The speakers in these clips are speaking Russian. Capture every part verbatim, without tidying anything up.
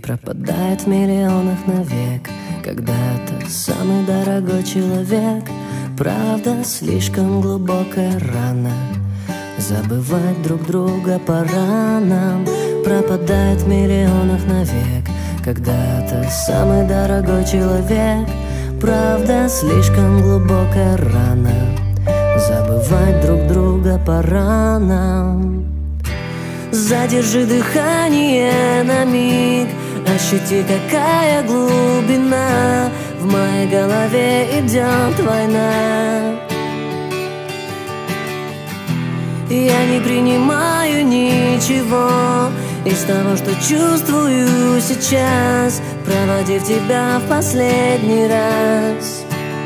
пропадает в миллионах навек. Когда-то самый дорогой человек. Правда, слишком глубокая рана. Забывать друг друга пора нам. Пропадает в миллионах навек. Когда-то самый дорогой человек. Правда, слишком глубокая рана. Забывать друг друга пора нам. Задержи дыхание на миг. Ощути, какая глубина. В моей голове идет война. Я не принимаю ничего из того, что чувствую сейчас, проводив тебя в последний раз.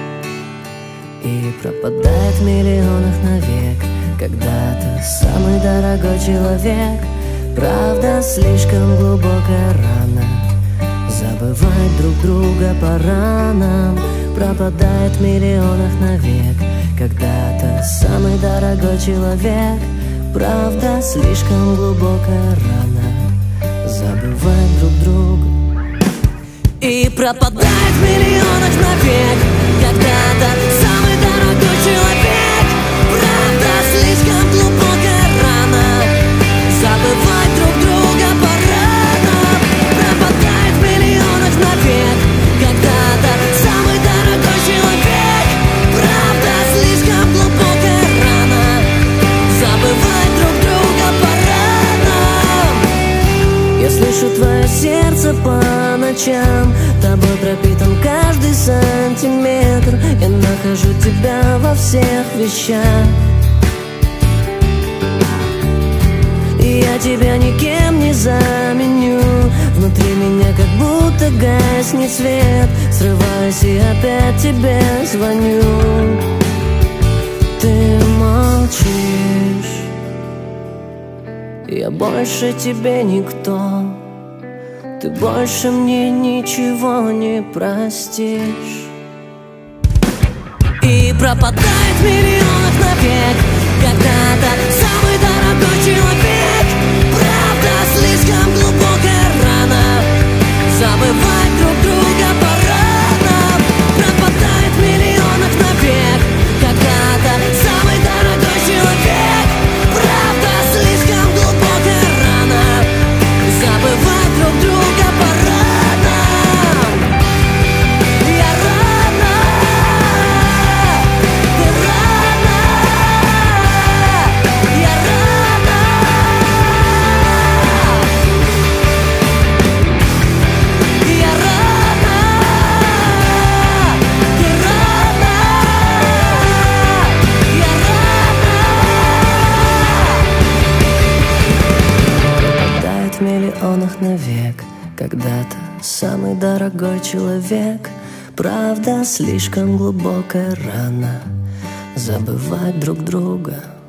И пропадает в миллионах навек. Когда-то самый дорогой человек. Правда, слишком глубокая рана. Забывать друг друга пора нам. Пропадает в миллионах навек. Когда-то самый дорогой человек. Правда, слишком глубокая рана. Забывать друг друга. И пропадает в миллионах навек. Когда-то самый дорогой человек. Правда, слишком глубокая рана. Забывать друг друга пора нам. Пропадает в миллионах навек. Когда-то самый дорогой человек. Правда, слишком глубокая рана. Забывать друг друга пора нам. Я слышу твое сердце по ночам. Тобой пропитан каждый сантиметр. Я нахожу тебя во всех вещах. Я тебя никем не заменю. Внутри меня как будто гаснет свет. Срываюсь и опять тебе звоню. Ты молчишь. Я больше тебе никто. Ты больше мне ничего не простишь. И пропадает в миллионах навек. Когда-то самый дорогой человек. Правда, слишком глубокая рана. Забывать друг друга пора нам. Пропадает в миллионах навек. Когда-то самый дорогой человек. Правда, слишком глубокая рана. Забывать друг друга пора нам. Я рана. Ты рана. Я рана. Я рана. Ты рана. Я рана. Пропадает в миллионах навек. Когда-то самый дорогой человек. Правда, слишком глубокая рана. Забывать друг друга